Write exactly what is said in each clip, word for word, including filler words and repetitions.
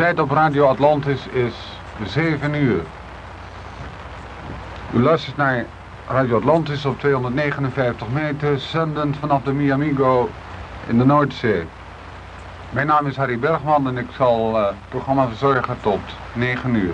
tijd op Radio Atlantis is zeven uur. U luistert naar Radio Atlantis op tweehonderdnegenenvijftig meter, zendend vanaf de Miamigo in de Noordzee. Mijn naam is Harry Bergman en ik zal uh, het programma verzorgen tot negen uur.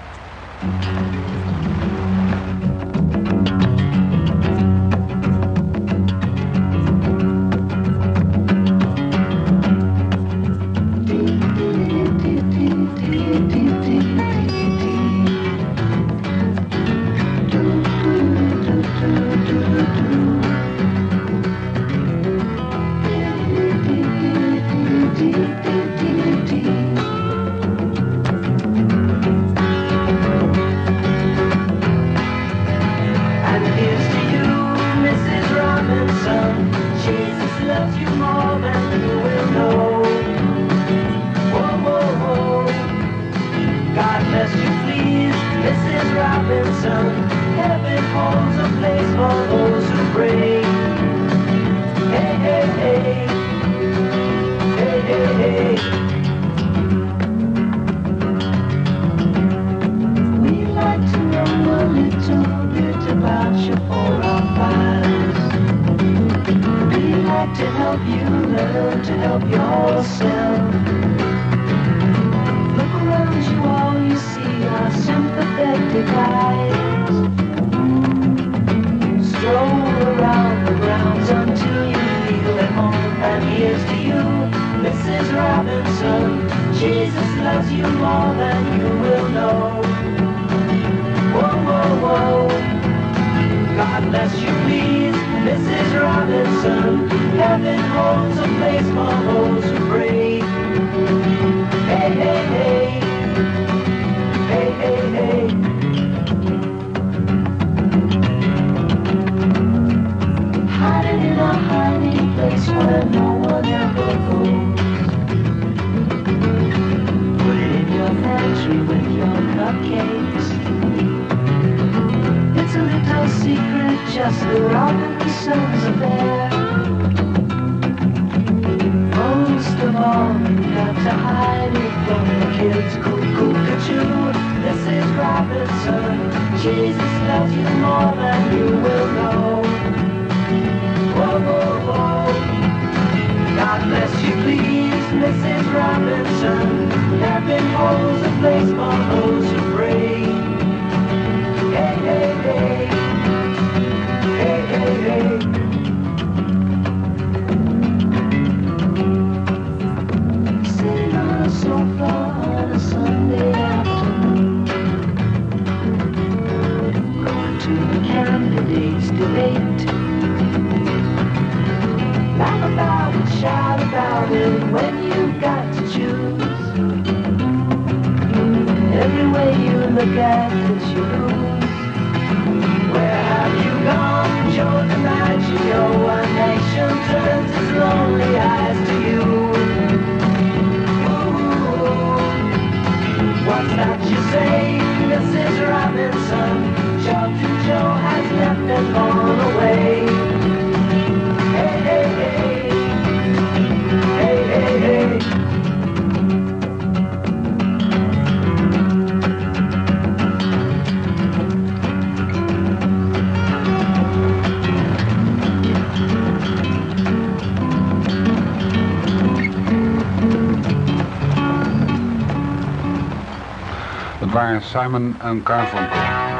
Simon en Garfunkel.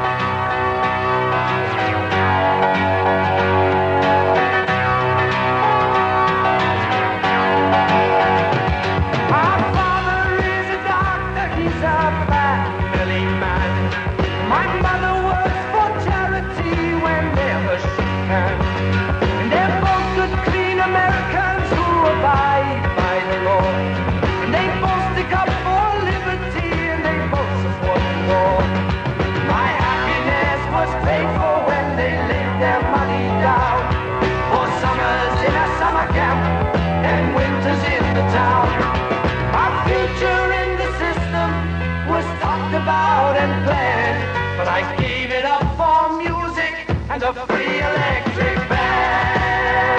A free electric band.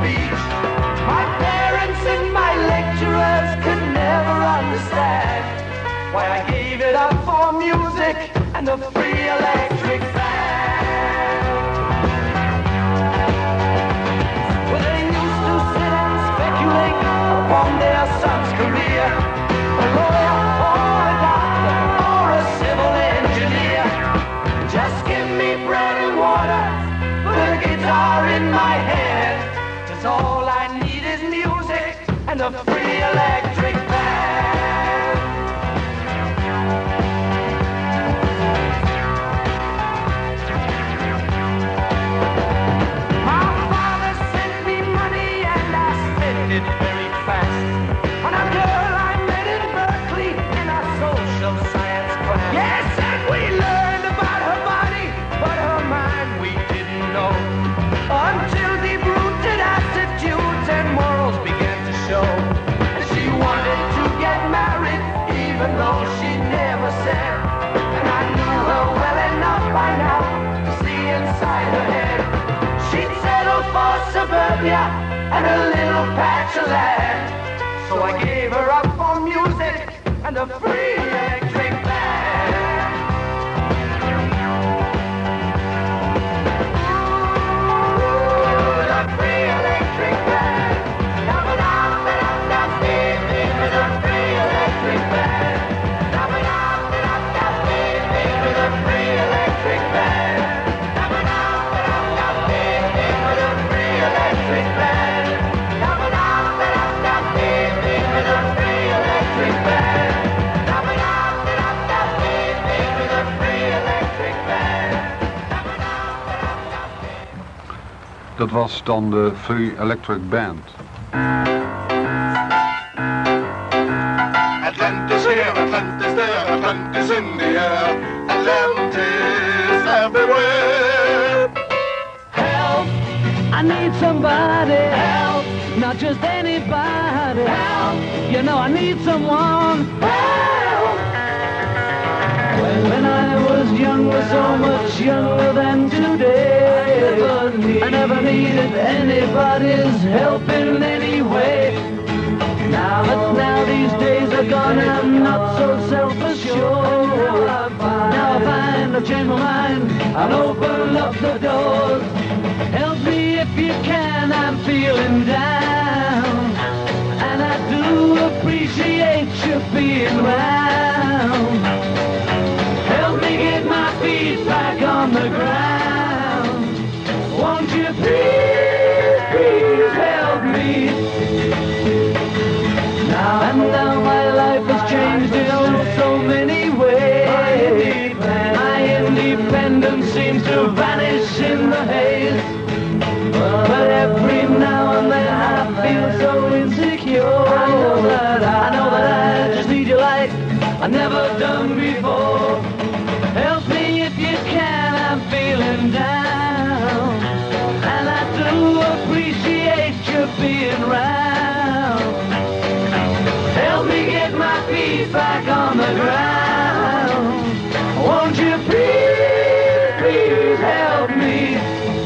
beach. My parents and my lecturers could never understand why I gave it up for music and a free electric fan. Well, they used to sit and speculate upon their son's career, a lawyer or a doctor or a civil engineer. Just give me bread and water, put a guitar in my hand, 'cause all I need is music and a free electric band. My father sent me money and I spent it very fast on a girl I met in Berkeley in a social science class. Yes, and we learned about her body, but her mind we didn't know, until deep-rooted attitudes and morals began to show. And she wanted to get married, even though she never said. And I knew her well enough by now to see inside her head. She'd settle for suburbia and a little patch of land. So I gave her up for music and a free electric band. Ooh, the free electric band. With a free electric band. With a free electric band. With a free electric band. With a free electric band. With a free electric band. Dat was dan de Free Electric Band. Atlantis here, Atlantis there, Atlantis in the air, Atlantis everywhere. Help! I need somebody. Help! Not just anybody. Help! You know I need someone. Help! When I was younger, so much younger than today, I never, need, I never needed anybody's help in any way. Now, but now these days are gone and I'm not so self-assured. Now I find I've changed my mind and open up the doors. Help me if you can, I'm feeling down, and I do appreciate you being round. Help me get my feet back on the ground. Won't you please, please help me? Now and now my life has changed in so many ways. My independence seems to vanish in the haze. But every now and then I feel so insecure. I know that I, I know that I just need you like I've never done before. Help me if you can, I'm feeling down, and I do appreciate you being round. Help me get my feet back on the ground. Won't you please, please help me?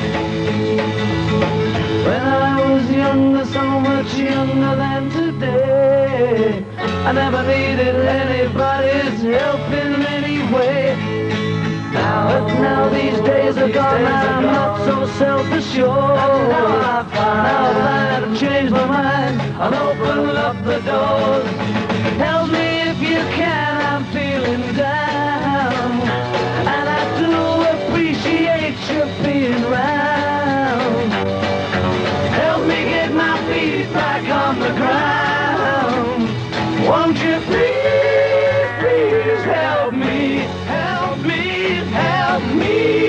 When I was younger, so much younger than today, I never needed anybody's help in any way. Now, but now these days are gone and I'm not so self-assured. Now I find, now that I've changed my mind and opened up the doors. Help me if you can, I'm feeling down, and I do appreciate you being round. Help me get my feet back on the ground. Won't you please, please help me, help me, help me.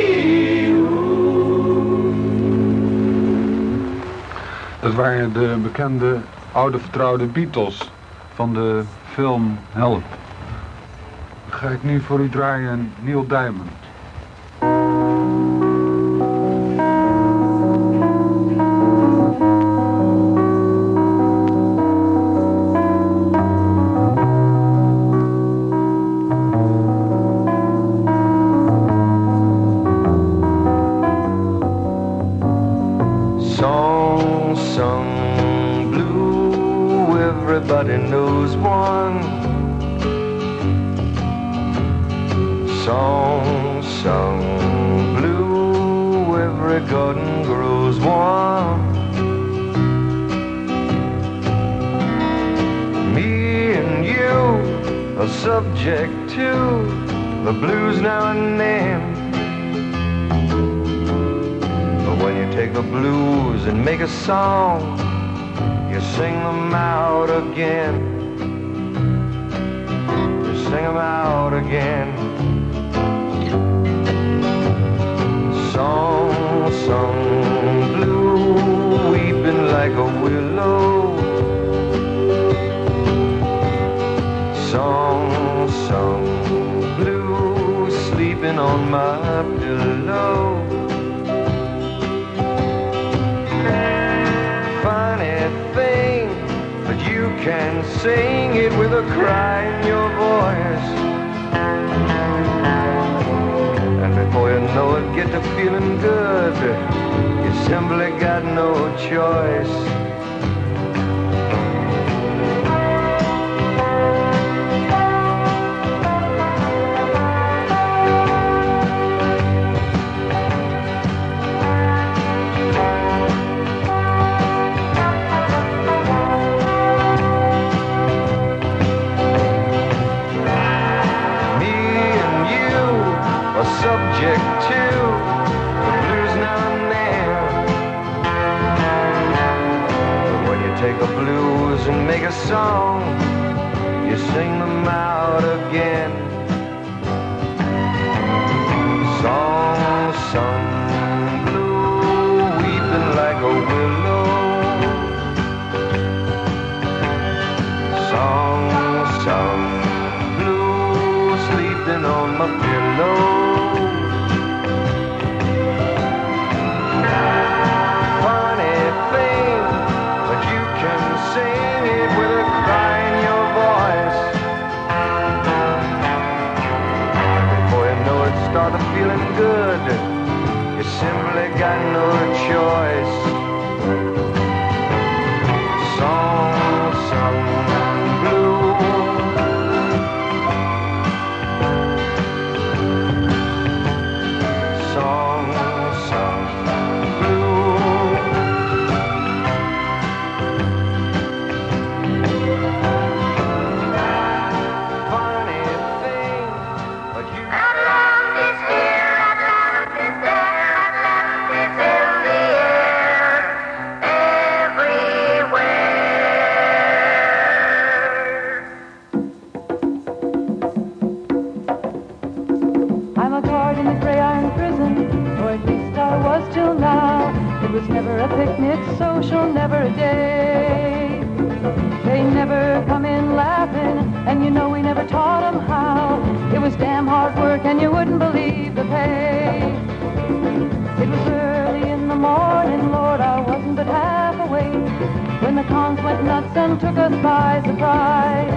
Dat waren de bekende oude vertrouwde Beatles van de film Help. Dan ga ik nu voor u draaien Neil Diamond. Song sung everybody knows one. Song sung blue, every garden grows one. Me and you are subject to the blues now and then. But when you take the blues and make a song, you sing them out again. You sing them out again. Song sung blue, weeping like a willow. Song sung blue, sleeping on my pillow. Funny thing, but you can sing it with a cry in your voice. And before you know it, get to feeling good. You simply got no choice. Subject to the blues now and then. But when you take the blues and make a song, you sing them out again. Song sung blue, weeping like a willow. Song sung blue, sleeping on my pillow. Start feeling good, you simply got no choice. Song sung blue, song sung blue. Funny thing, but you never a picnic social, never a day. They never come in laughing, and you know we never taught them how. It was damn hard work, and you wouldn't believe the pay. It was early in the morning, Lord, I wasn't but half awake when the cons went nuts and took us by surprise.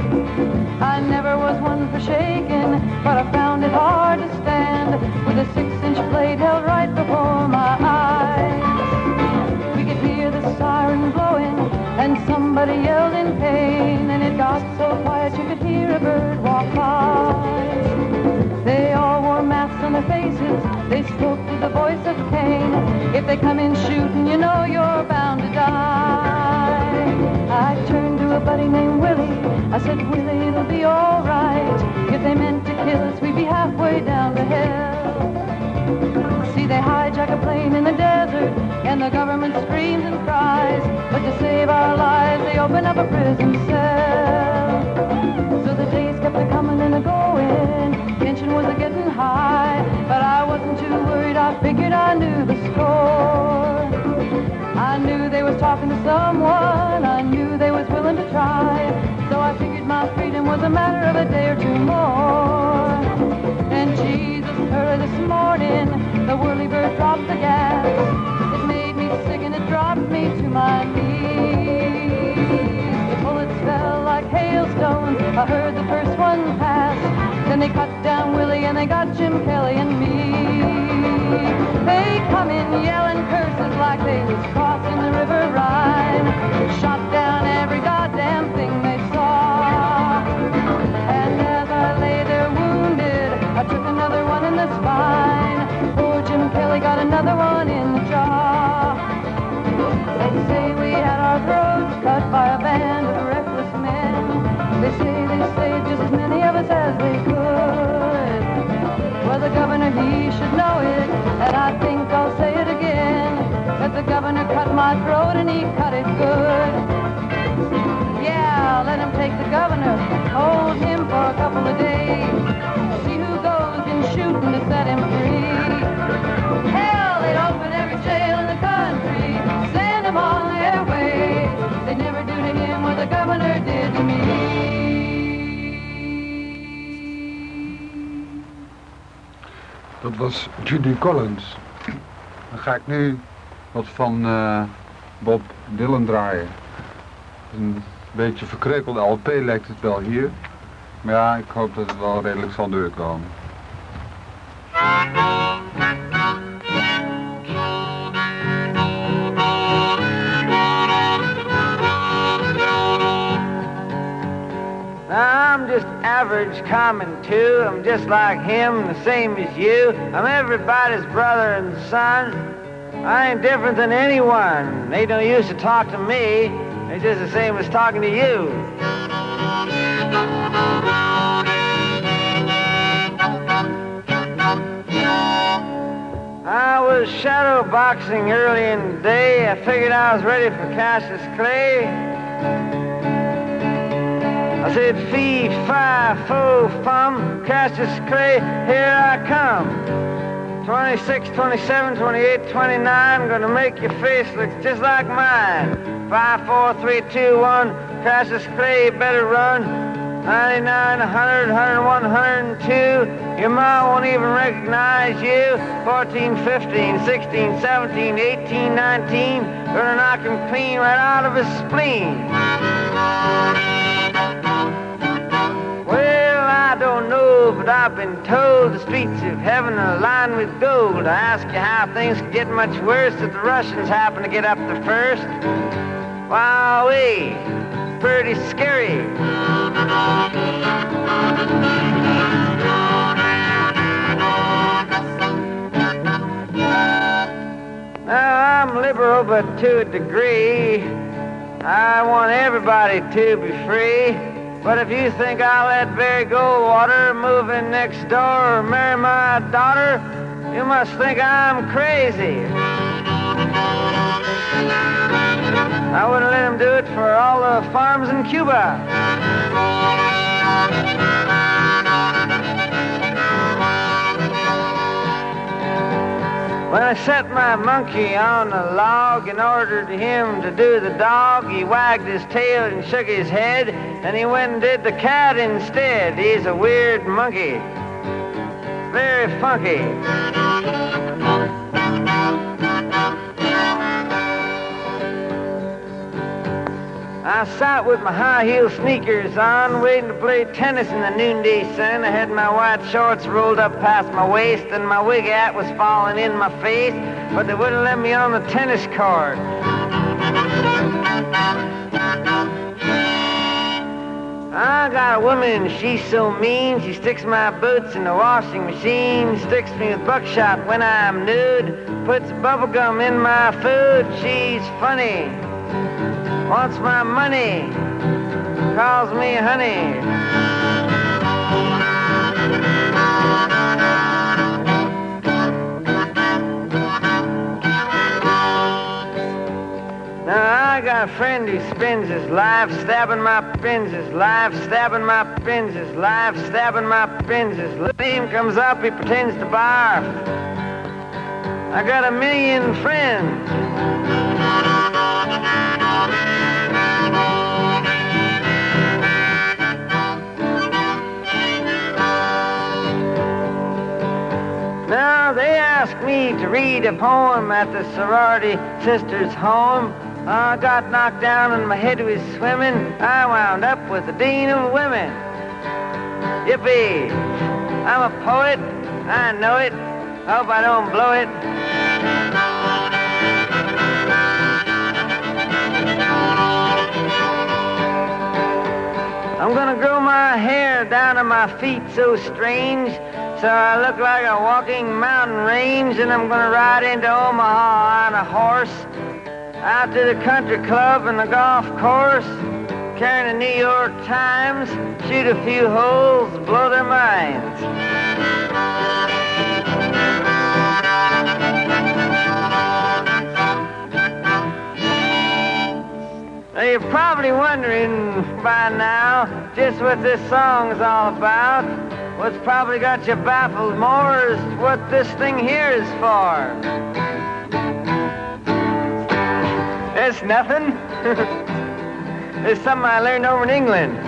I never was one for shaking, but I found it hard to stand with a six-inch blade held right before my eyes. We could hear the siren blowing, and somebody yelled in pain, and it got so quiet you could hear a bird walk by. They all wore masks on their faces, they spoke with the voice of Cain. If they come in shooting, you know you're bound to die. I turned to a buddy named Willie, I said, Willie, it'll be all right. If they meant to kill us, we'd be halfway down the hill. See, they hijack a plane in the desert, and the government screams and cries, but to save our lives, they open up a prison cell. So the days kept a-coming and a-going, tension was a-getting high, but I wasn't too worried, I figured I knew the score. I knew they was talking to someone, I knew they was willing to try, so I figured my freedom was a matter of a day or two more. And Jesus, early this morning, the whirly-bird dropped the gas. It made me sick and it dropped me to my knees. The bullets fell like hailstones, I heard the first one pass. Then they cut down Willie and they got Jim Kelly and me. They come in yelling curses like they was crossing the river Rhine. Shot down every goddamn Dat was Judy Collins. Dan ga ik nu wat van uh, Bob Dylan draaien. Een beetje verkrekelde L P lijkt het wel hier. Maar ja, ik hoop dat het wel redelijk zal doorkomen. I'm just average, common too. I'm just like him, the same as you. I'm everybody's brother and son. I ain't different than anyone. They don't use to talk to me. They're just the same as talking to you. I was shadow boxing early in the day. I figured I was ready for Cassius Clay. I said, fee, fi, fo, fum, Cassius Clay, here I come. twenty-six, twenty-seven, twenty-eight, twenty-nine, gonna make your face look just like mine. Five, four, three, two, one, Cassius Clay, you better run. ninety-nine, one hundred, one hundred one, one hundred two, your ma won't even recognize you. fourteen, fifteen, sixteen, seventeen, eighteen, nineteen, gonna knock him clean right out of his spleen. Well, I don't know, but I've been told the streets of heaven are lined with gold. I ask you how things could get much worse if the Russians happen to get up the first. Wowee, pretty scary. Now, I'm liberal, but to a degree. I want everybody to be free. But if you think I'll let Barry Goldwater move in next door or marry my daughter, you must think I'm crazy. I wouldn't let him do it for all the farms in Cuba. When I set my monkey on a log and ordered him to do the dog, he wagged his tail and shook his head, and he went and did the cat instead. He's a weird monkey, very funky. I sat with my high-heel sneakers on, waiting to play tennis in the noonday sun. I had my white shorts rolled up past my waist, and my wig hat was falling in my face, but they wouldn't let me on the tennis court. I got a woman, she's so mean, she sticks my boots in the washing machine, sticks me with buckshot when I'm nude, puts bubble gum in my food, she's funny. Wants my money, calls me honey. Now I got a friend who spends his life stabbing my pins, his life stabbing my pins, his life stabbing my pins. His name comes up, he pretends to barf. I got a million friends. Now they asked me to read a poem at the sorority sister's home. I got knocked down and my head was swimming. I wound up with the dean of women. Yippee! I'm a poet. I know it. Hope I don't blow it. I'm gonna grow my hair down to my feet so strange, so I look like a walking mountain range, and I'm gonna ride into Omaha on a horse, out to the country club and the golf course, carrying the New York Times, shoot a few holes, blow their minds. Now you're probably wondering by now just what this song's all about. What's probably got you baffled more is what this thing here is for. It's nothing. It's something I learned over in England.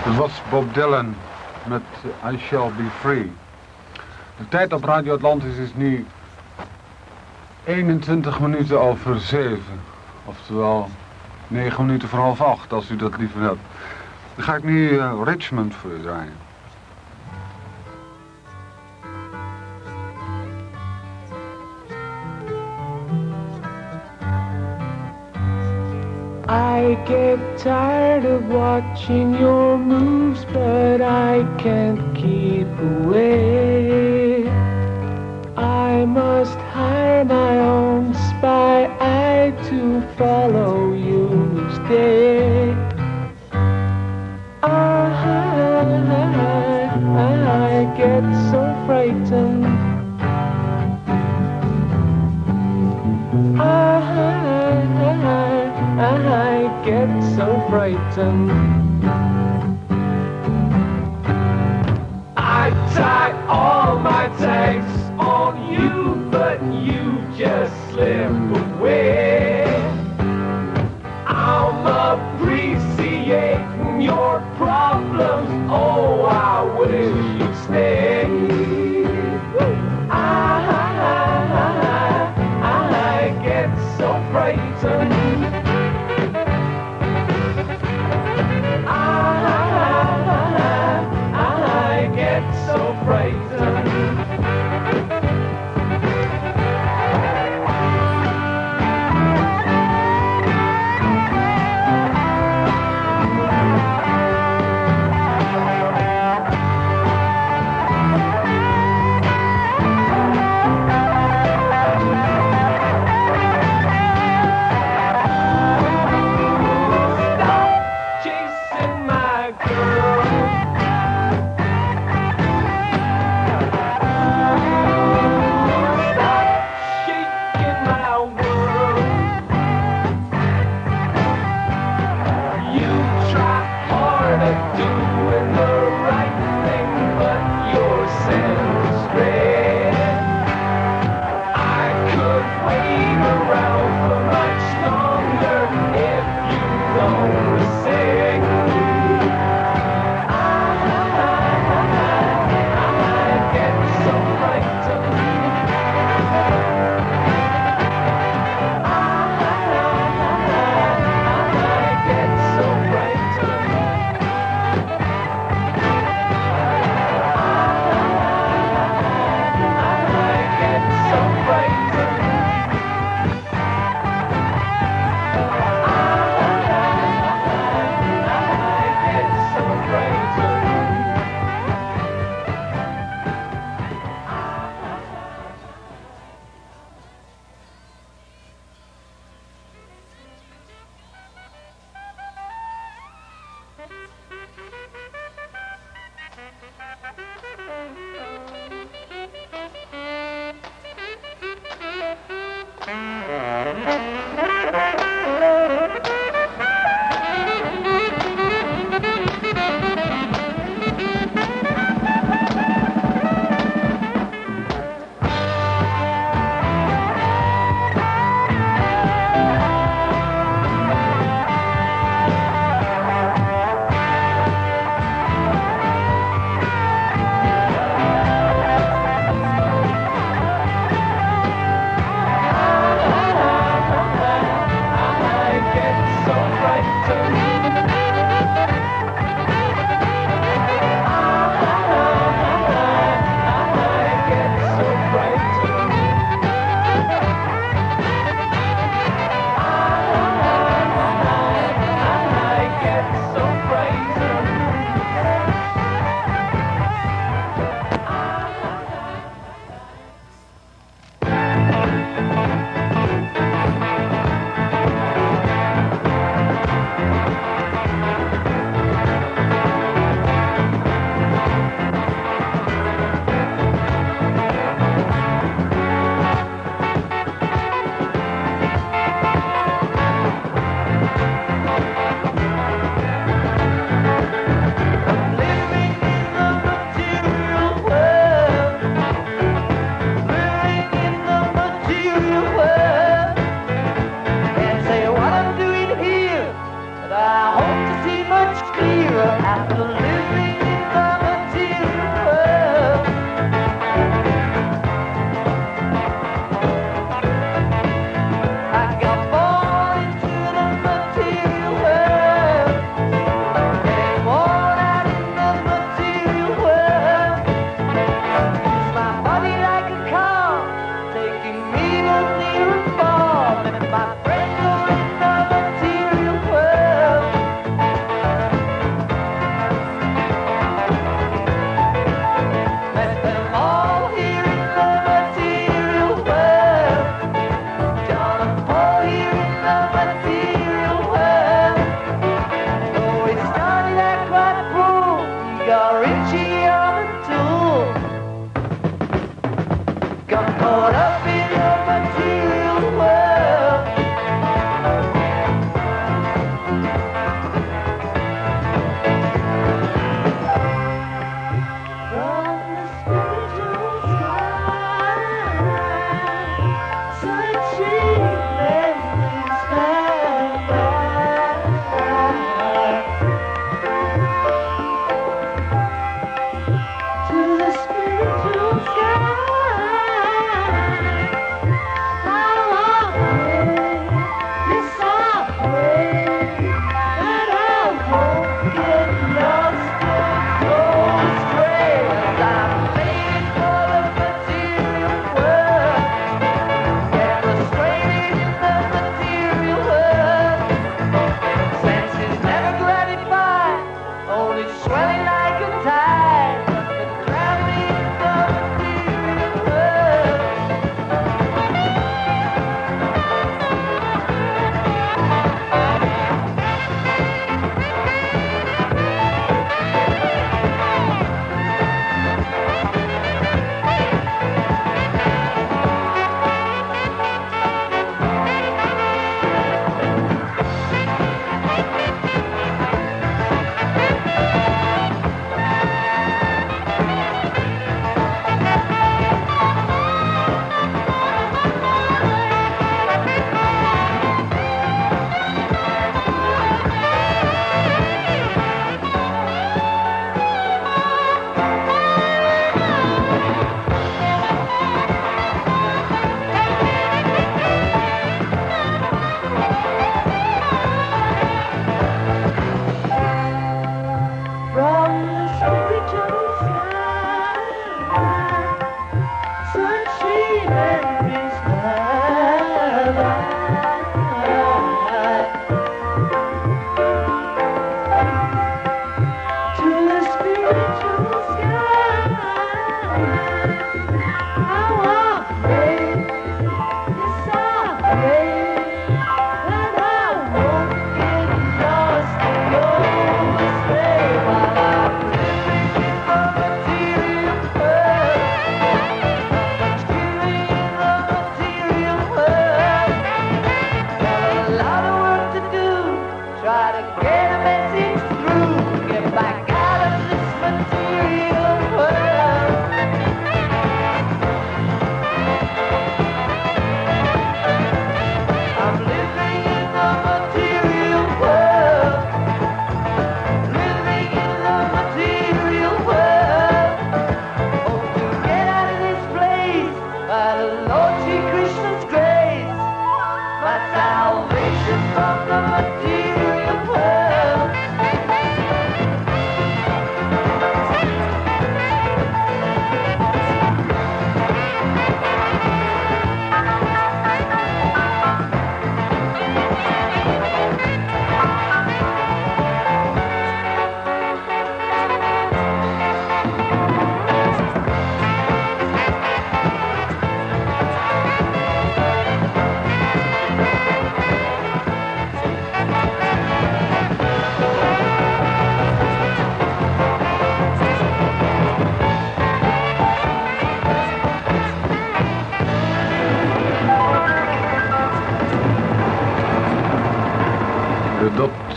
Dat was Bob Dylan met I Shall Be Free. De tijd op Radio Atlantis is nu eenentwintig minuten over zeven. Oftewel negen minuten voor half acht, als u dat liever hebt. Dan ga ik nu uh, Richmond voor u draaien. I get tired of watching your moves, but I can't keep away. I must hire my own spy eye to follow you each day. I, I get so frightened. I, I get so frightened. I tie all my tags on you, but you just slip away. I'm appreciating your problems. Oh, I wish you'd stay. I, I, I get so frightened. So frightened. Stop chasing my girl.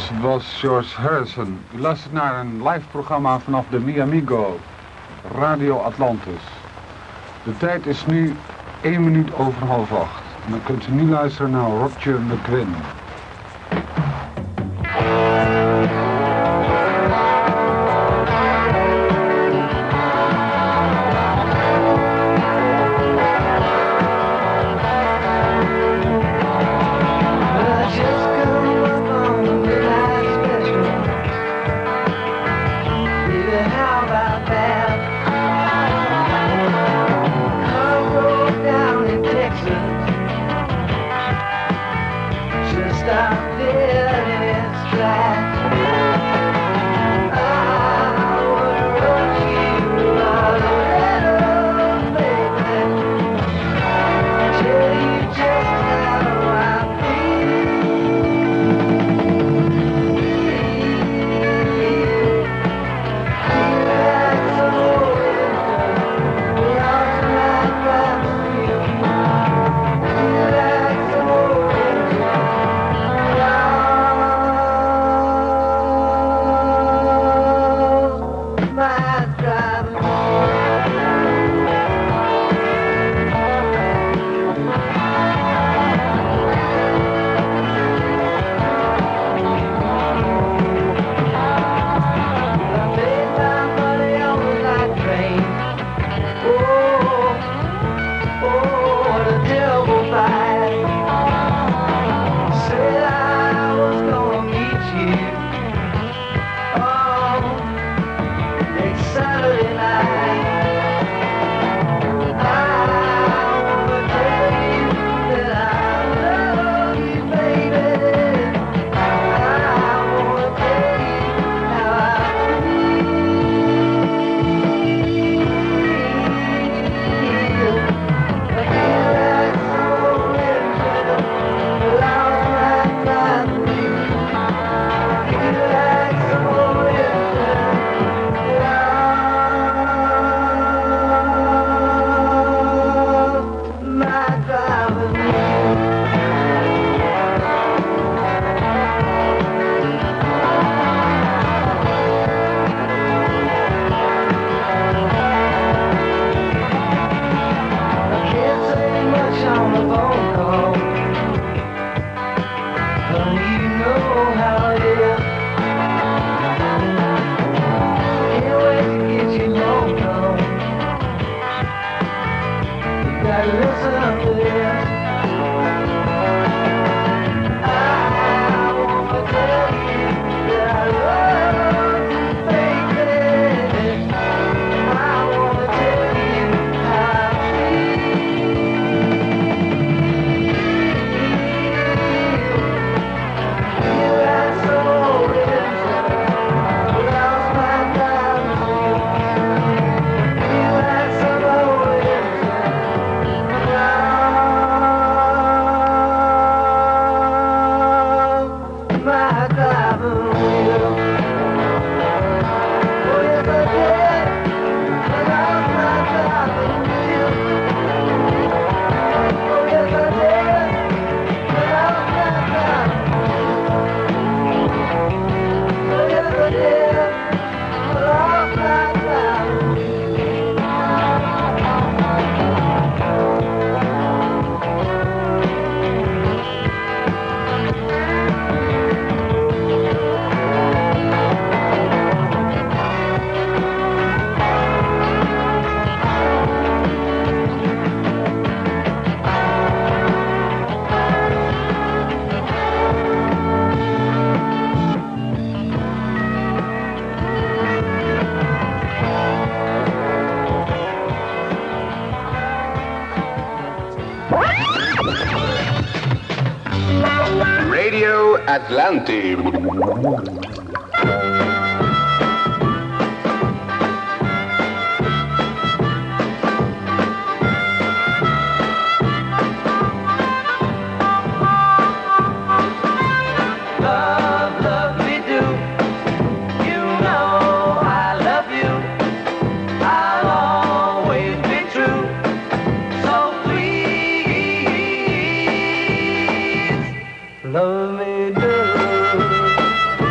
was George Harrison. U luistert naar een live programma vanaf de Miamigo, Radio Atlantis. De tijd is nu één minuut over half acht. En dan kunt u nu luisteren naar Roger McGuinn. Radio Atlantic. Love me do.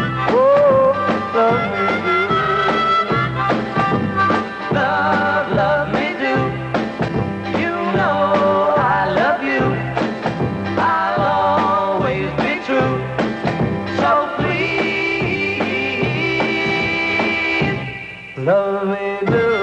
love me do.